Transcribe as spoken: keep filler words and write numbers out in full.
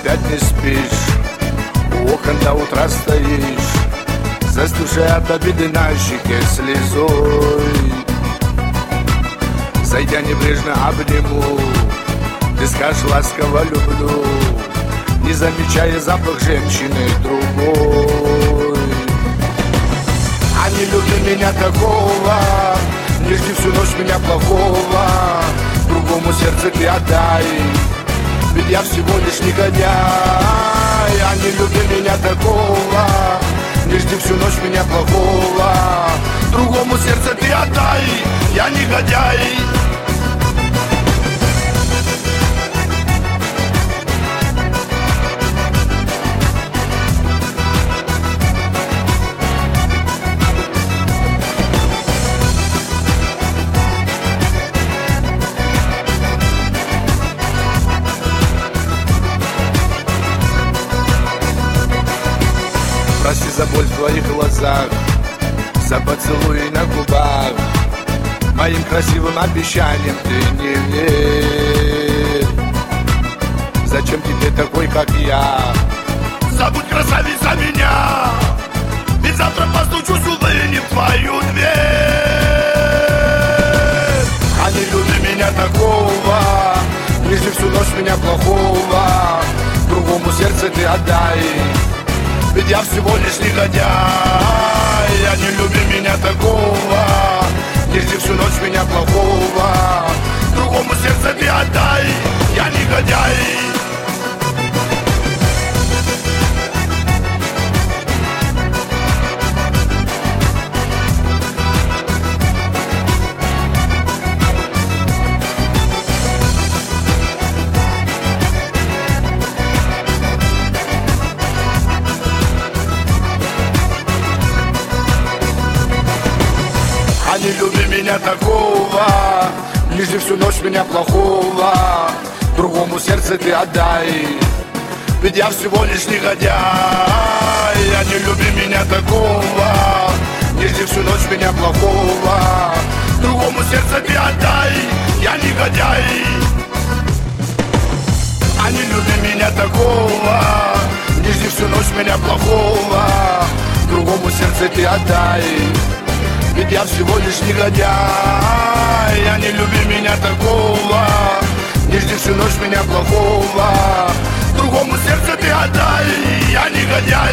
опять не спишь, у окон до утра стоишь, застывшая от обиды на щеке слезой. Зайдя небрежно обниму, ты скажешь ласково люблю, не замечая запах женщины другой. А не люби меня такого, не жди всю ночь меня плохого, другому сердце ты отдай, ведь я всего лишь негодяй. А не люби меня такого, не жди всю ночь меня плохого, другому сердце ты отдай, я негодяй. Прости за боль в твоих глазах, за поцелуи на губах, моим красивым обещаниям ты не верь. Зачем тебе такой, как я? Забудь, красавица, меня, ведь завтра постучусь, увы, не в твою дверь. А не люби меня такого, не жди всю ночь меня плохого, другому сердце ты отдай, ведь я всего лишь негодяй. А не люби меня такого, не жди всю ночь меня плохого, другому сердце ты отдай, я негодяй. А не люби меня такого, не жди всю ночь меня плохого, другому сердце ты отдай, ведь я всего лишь негодяй. А не люби меня такого, не жди всю ночь меня плохого, другому сердце ты отдай, я негодяй. А не люби меня такого, не жди всю ночь меня плохого, другому сердце ты отдай, ведь я всего лишь негодяй. А не люби меня такого, не жди всю ночь меня плохого, другому сердце ты отдай, я негодяй.